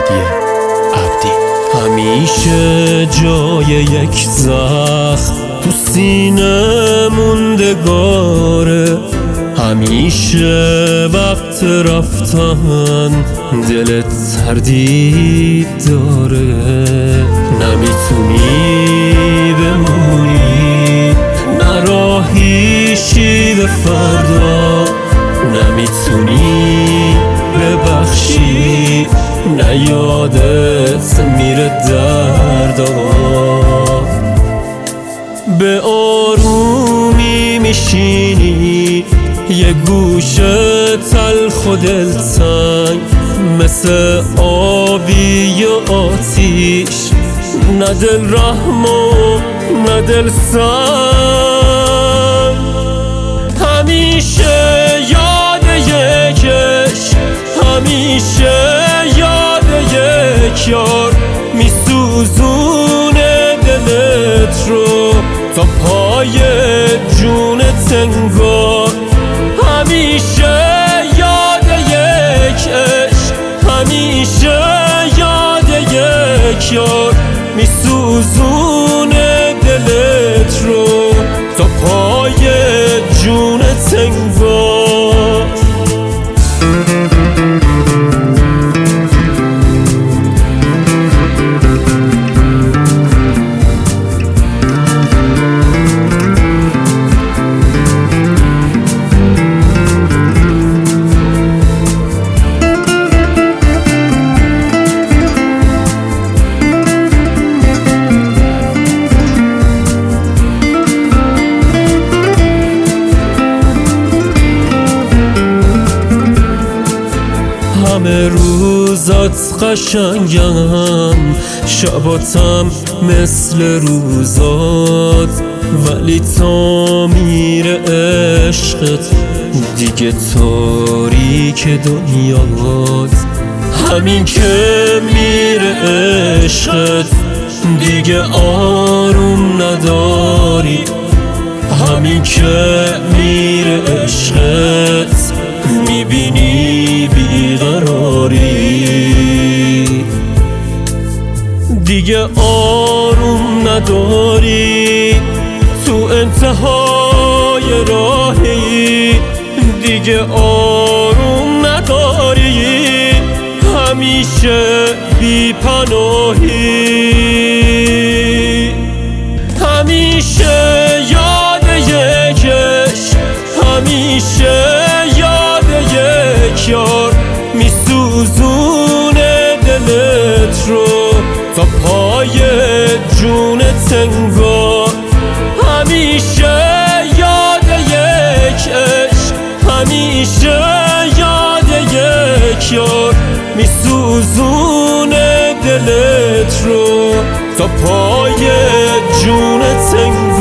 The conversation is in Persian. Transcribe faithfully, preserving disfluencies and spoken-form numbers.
هادی عبدی. همیشه جای یک زخم تو سینه موندگاره، همیشه وقت رفتن دلت تردید داره. نمیتونی بمونی، نراهیشی به فردا، نمیتونی ببخشی، نه یادت میره دردا. به آرومی میشینی یه گوشه تلخ و دلتنگ، مثل آبی و آتیش، نه دل رحم و نه دل سنگ. همیشه یاد یکش، همیشه یاد یک یار، میسوزونه دلت رو تا پای جونت انگار. همیشه یاد یک عشق، همیشه یاد یک یار، میسوزونه دلت رو تا پای جونت انگار. همه روزات قشنگم، شباتم مثل روزات، ولی تا میره عشقت دیگه تاریک دنیات. همین که میره عشقت دیگه آروم نداری، همین که میره عشقت میبینی بیقراری، دیگه آروم نداری، تو انتهای راهی، دیگه آروم نداری، همیشه بی پناهی. همیشه یاد یکش، همیشه یاد یک یار، میسوزونه دلت رو تا پای جونت انگار. همیشه یاد یک عشق، همیشه یاد یک یار، میسوزونه دلت رو تا پای جونت انگار.